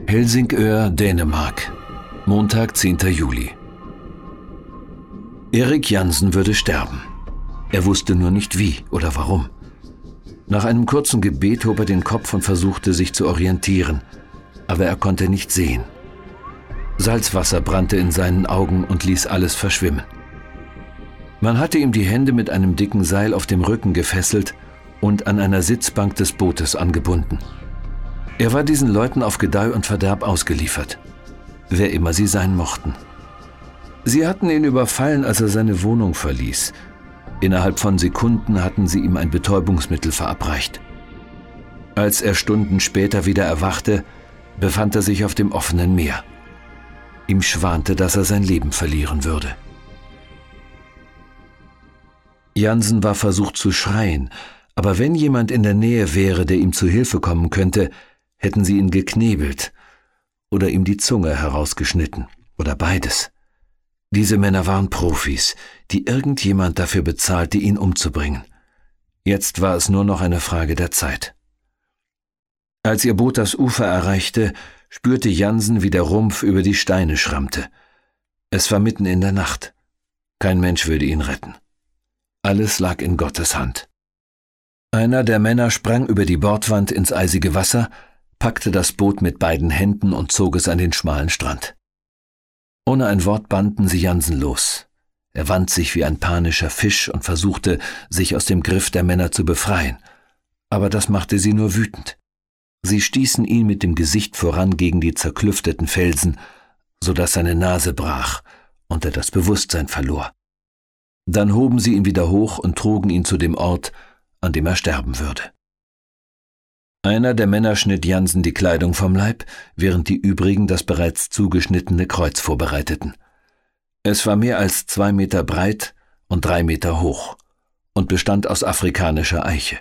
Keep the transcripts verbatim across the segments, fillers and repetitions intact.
Helsingør, Dänemark. Montag, zehnter Juli. Erik Jansen würde sterben. Er wusste nur nicht wie oder warum. Nach einem kurzen Gebet hob er den Kopf und versuchte, sich zu orientieren, aber er konnte nicht sehen. Salzwasser brannte in seinen Augen und ließ alles verschwimmen. Man hatte ihm die Hände mit einem dicken Seil auf dem Rücken gefesselt und an einer Sitzbank des Bootes angebunden. Er war diesen Leuten auf Gedeih und Verderb ausgeliefert, wer immer sie sein mochten. Sie hatten ihn überfallen, als er seine Wohnung verließ. Innerhalb von Sekunden hatten sie ihm ein Betäubungsmittel verabreicht. Als er Stunden später wieder erwachte, befand er sich auf dem offenen Meer. Ihm schwante, dass er sein Leben verlieren würde. Jansen war versucht zu schreien, aber wenn jemand in der Nähe wäre, der ihm zu Hilfe kommen könnte, hätten sie ihn geknebelt oder ihm die Zunge herausgeschnitten oder beides. Diese Männer waren Profis, die irgendjemand dafür bezahlte, ihn umzubringen. Jetzt war es nur noch eine Frage der Zeit. Als ihr Boot das Ufer erreichte, spürte Jansen, wie der Rumpf über die Steine schrammte. Es war mitten in der Nacht. Kein Mensch würde ihn retten. Alles lag in Gottes Hand. Einer der Männer sprang über die Bordwand ins eisige Wasser, packte das Boot mit beiden Händen und zog es an den schmalen Strand. Ohne ein Wort banden sie Jansen los. Er wand sich wie ein panischer Fisch und versuchte, sich aus dem Griff der Männer zu befreien. Aber das machte sie nur wütend. Sie stießen ihn mit dem Gesicht voran gegen die zerklüfteten Felsen, sodass seine Nase brach und er das Bewusstsein verlor. Dann hoben sie ihn wieder hoch und trugen ihn zu dem Ort, an dem er sterben würde. Einer der Männer schnitt Jansen die Kleidung vom Leib, während die übrigen das bereits zugeschnittene Kreuz vorbereiteten. Es war mehr als zwei Meter breit und drei Meter hoch und bestand aus afrikanischer Eiche.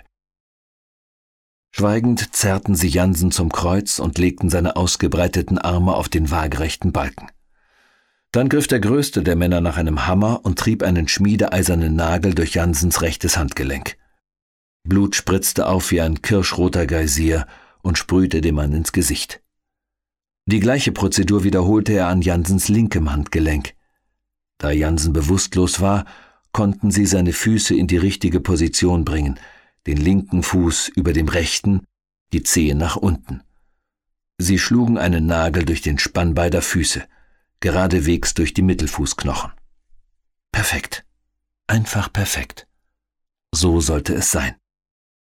Schweigend zerrten sie Jansen zum Kreuz und legten seine ausgebreiteten Arme auf den waagerechten Balken. Dann griff der größte der Männer nach einem Hammer und trieb einen schmiedeeisernen Nagel durch Jansens rechtes Handgelenk. Blut spritzte auf wie ein kirschroter Geysir und sprühte dem Mann ins Gesicht. Die gleiche Prozedur wiederholte er an Jansens linkem Handgelenk. Da Jansen bewusstlos war, konnten sie seine Füße in die richtige Position bringen, den linken Fuß über dem rechten, die Zehen nach unten. Sie schlugen einen Nagel durch den Spann beider Füße, geradewegs durch die Mittelfußknochen. Perfekt. Einfach perfekt. So sollte es sein.